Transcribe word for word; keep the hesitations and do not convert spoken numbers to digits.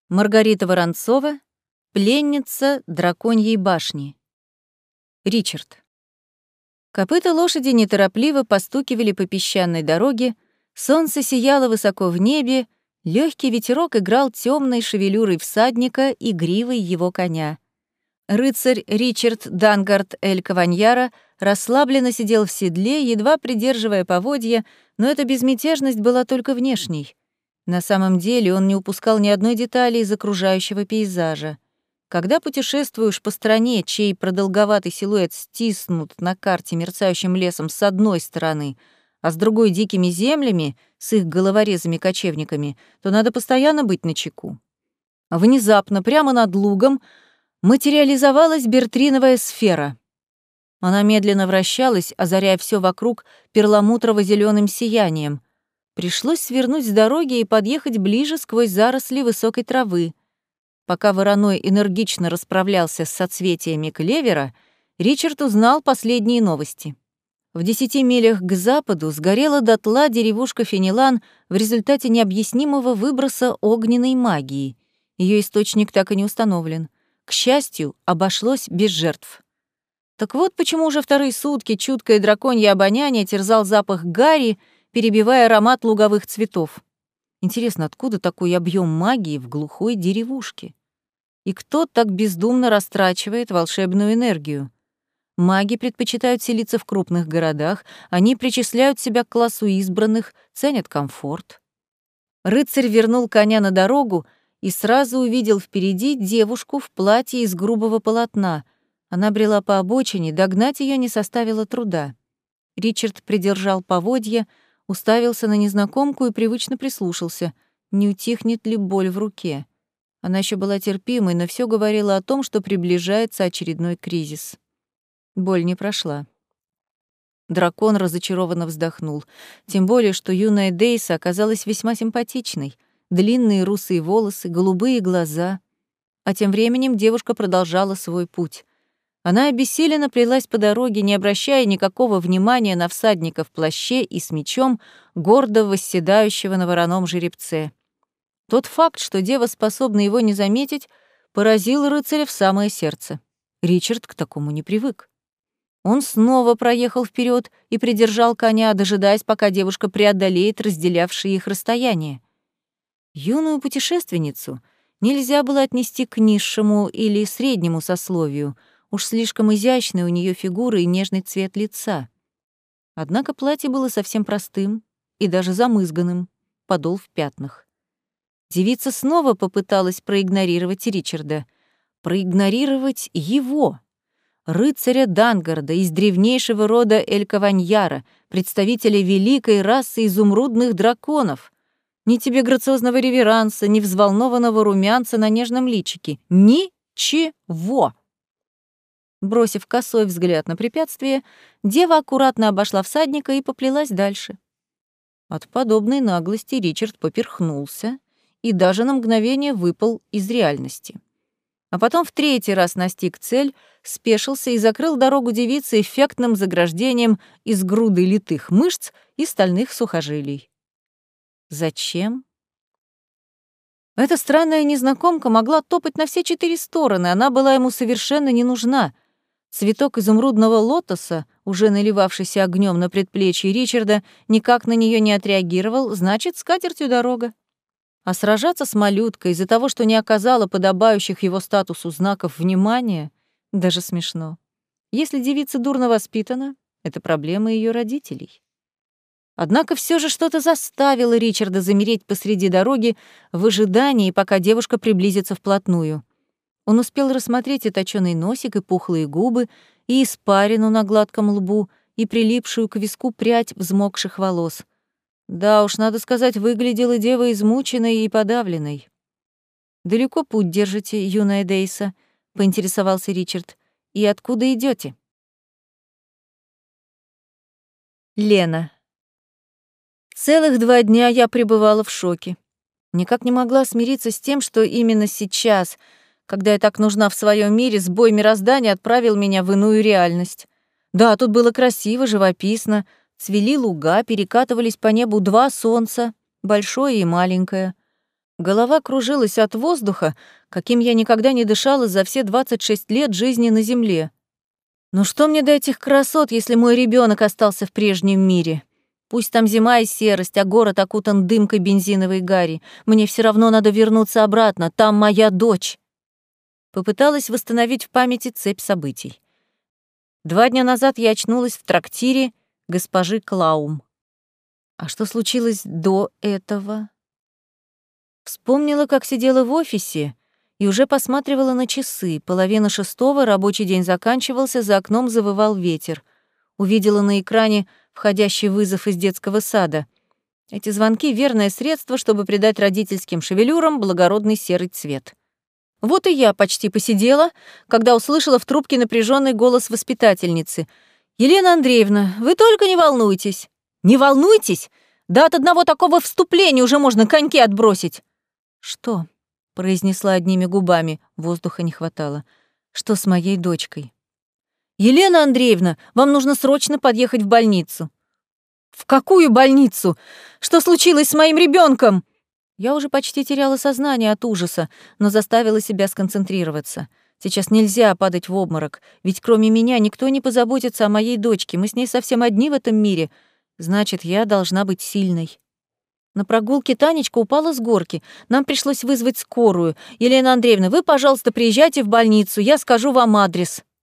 Маргарита Воронцова, пленница драконьей башни. Ричард. Копыта лошади неторопливо постукивали по песчаной дороге, солнце сияло высоко в небе, легкий ветерок играл темной шевелюрой всадника и гривой его коня. Рыцарь Ричард Дангард Эль Каваньяра расслабленно сидел в седле, едва придерживая поводья, но эта безмятежность была только внешней. На самом деле он не упускал ни одной детали из окружающего пейзажа. Когда путешествуешь по стране, чей продолговатый силуэт стиснут на карте мерцающим лесом с одной стороны, а с другой — дикими землями с их головорезами-кочевниками, то надо постоянно быть начеку. Внезапно, прямо над лугом, материализовалась бертриновая сфера. Она медленно вращалась, озаряя все вокруг перламутрово-зеленым сиянием. Пришлось свернуть с дороги и подъехать ближе сквозь заросли высокой травы. Пока вороной энергично расправлялся с соцветиями клевера, Ричард узнал последние новости. В десяти милях к западу сгорела дотла деревушка Фенелан в результате необъяснимого выброса огненной магии. Ее источник так и не установлен. К счастью, обошлось без жертв. Так вот почему уже вторые сутки чуткое драконье обоняние терзал запах гари, перебивая аромат луговых цветов. Интересно, откуда такой объем магии в глухой деревушке? И кто так бездумно растрачивает волшебную энергию? Маги предпочитают селиться в крупных городах, они причисляют себя к классу избранных, ценят комфорт. Рыцарь вернул коня на дорогу и сразу увидел впереди девушку в платье из грубого полотна. Она брела по обочине, догнать ее не составило труда. Ричард придержал поводья, уставился на незнакомку и привычно прислушался, не утихнет ли боль в руке. Она еще была терпимой, но все говорило о том, что приближается очередной кризис. Боль не прошла. Дракон разочарованно вздохнул, тем более, что юная Дейса оказалась весьма симпатичной. Длинные русые волосы, голубые глаза. А тем временем девушка продолжала свой путь. Она обессиленно плелась по дороге, не обращая никакого внимания на всадника в плаще и с мечом, гордо восседающего на вороном жеребце. Тот факт, что дева способна его не заметить, поразил рыцаря в самое сердце. Ричард к такому не привык. Он снова проехал вперед и придержал коня, дожидаясь, пока девушка преодолеет разделявшие их расстояние. Юную путешественницу нельзя было отнести к низшему или среднему сословию, уж слишком изящная у нее фигура и нежный цвет лица. Однако платье было совсем простым и даже замызганным, подол в пятнах. Девица снова попыталась проигнорировать Ричарда. Проигнорировать его, рыцаря Дангарда из древнейшего рода Эль Каваньяра, представителя великой расы изумрудных драконов. Ни тебе грациозного реверанса, ни взволнованного румянца на нежном личике. Ничего! Бросив косой взгляд на препятствие, дева аккуратно обошла всадника и поплелась дальше. От подобной наглости Ричард поперхнулся и даже на мгновение выпал из реальности. А потом в третий раз настиг цель, спешился и закрыл дорогу девице эффектным заграждением из груды литых мышц и стальных сухожилий. Зачем? Эта странная незнакомка могла топать на все четыре стороны, она была ему совершенно не нужна. Цветок изумрудного лотоса, уже наливавшийся огнем на предплечье Ричарда, никак на нее не отреагировал, значит, с катертью дорога. А сражаться с малюткой из-за того, что не оказала подобающих его статусу знаков внимания, даже смешно. Если девица дурно воспитана, это проблема ее родителей. Однако все же что-то заставило Ричарда замереть посреди дороги в ожидании, пока девушка приблизится вплотную. Он успел рассмотреть и точёный носик, и пухлые губы, и испарину на гладком лбу, и прилипшую к виску прядь взмокших волос. Да уж, надо сказать, выглядела дева измученной и подавленной. «Далеко путь держите, юная Дейса?» — поинтересовался Ричард. «И откуда идёте?» Лена. Целых два дня я пребывала в шоке. Никак не могла смириться с тем, что именно сейчас, когда я так нужна в своем мире, сбой мироздания отправил меня в иную реальность. Да, тут было красиво, живописно, цвели луга, перекатывались по небу два солнца, большое и маленькое. Голова кружилась от воздуха, каким я никогда не дышала за все двадцать шесть лет жизни на Земле. Но что мне до этих красот, если мой ребенок остался в прежнем мире? Пусть там зима и серость, а город окутан дымкой бензиновой гари. Мне все равно надо вернуться обратно, там моя дочь. Попыталась восстановить в памяти цепь событий. Два дня назад я очнулась в трактире госпожи Клаум. А что случилось до этого? Вспомнила, как сидела в офисе и уже посматривала на часы. Половина шестого, рабочий день заканчивался, за окном завывал ветер. Увидела на экране входящий вызов из детского сада. Эти звонки — верное средство, чтобы придать родительским шевелюрам благородный серый цвет. Вот и я почти посидела, когда услышала в трубке напряженный голос воспитательницы. «Елена Андреевна, вы только не волнуйтесь». «Не волнуйтесь? Да от одного такого вступления уже можно коньки отбросить». «Что?» — произнесла одними губами, воздуха не хватало. «Что с моей дочкой?» «Елена Андреевна, вам нужно срочно подъехать в больницу». «В какую больницу? Что случилось с моим ребенком? Я уже почти теряла сознание от ужаса, но заставила себя сконцентрироваться. Сейчас нельзя падать в обморок, ведь кроме меня никто не позаботится о моей дочке, мы с ней совсем одни в этом мире. Значит, я должна быть сильной. На прогулке Танечка упала с горки. Нам пришлось вызвать скорую. Елена Андреевна, вы, пожалуйста, приезжайте в больницу, я скажу вам адрес.